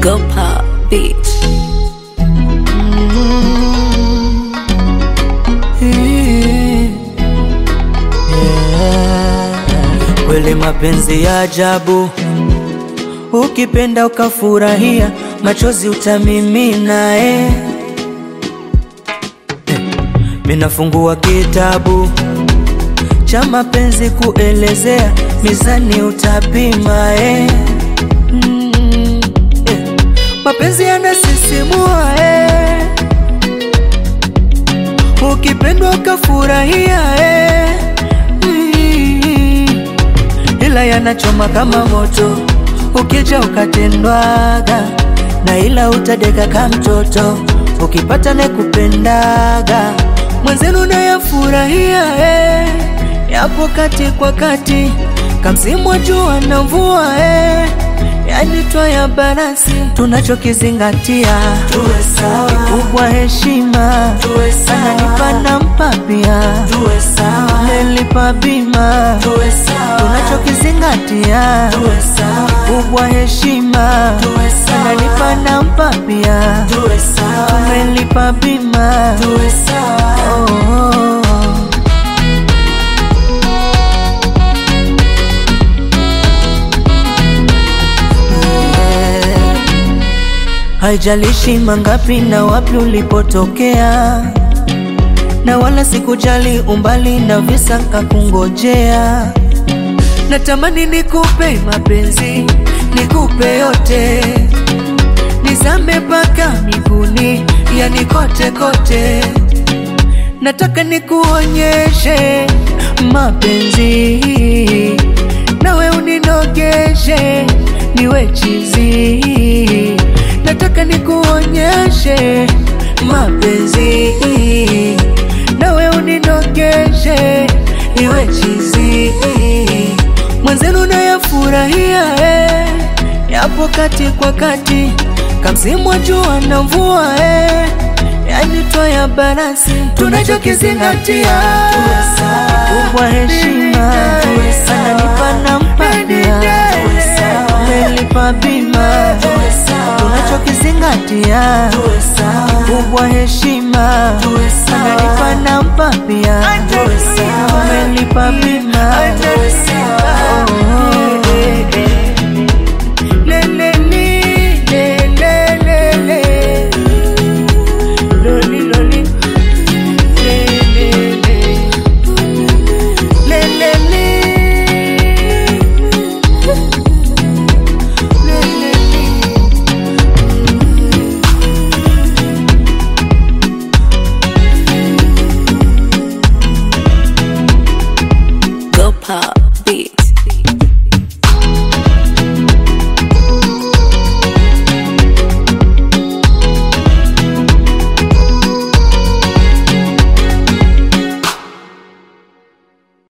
Go Pop Beats. Kweli mapenzi ya ajabu, ukipenda ukafurahia, machozi utamimina Minafungua kitabu cha mapenzi kuelezea, mizani utapima Mapenzi yanasisimua ukipendwa ukafurahia Ila yanachoma kama moto, ukija ukatendwaga, na ila utadeka kama mtoto, ukipata nekupendaga. Mwenzenu na yafurahia yapo kati kwa kati, kamsimu wa jua na mvua yani twaya balance. Tunachokizingatia tuwe sawa, kubwa heshima, tuwe sawa, ananipa nampa pia, tuwe sawa, nelipa bima, tuwe sawa. Tunachokizingatia tuwe sawa, kubwa heshima, tuwe sawa, ananipa nampa pia, tuwe sawa, nelipa bima, tuwe sawa. Haijalishi mangapi na wapi ulipotokea, na wala sikujali umbali na visa kakungojea. Natamani nikupe mapenzi, nikupe yote, nizame paka miguuni, yani kote kote. Nataka nikuonyeshe mapenzi, nawe uninogeshe niwe chizi. Nataka nikuonyeshe mapenzi, nawe uninogeshe iwe chizi. Mwenzenu na yafurahia yapo kati kwa kati, kamsimu wa jua na mvua yani twaya balance. Tunachokizingatia kubwa heshima, ananipa nampa pia, nelipa bima. Tunachokizingatia kubwa heshima, ananipa nampa pia, nelipa bima. Go Pop Beats.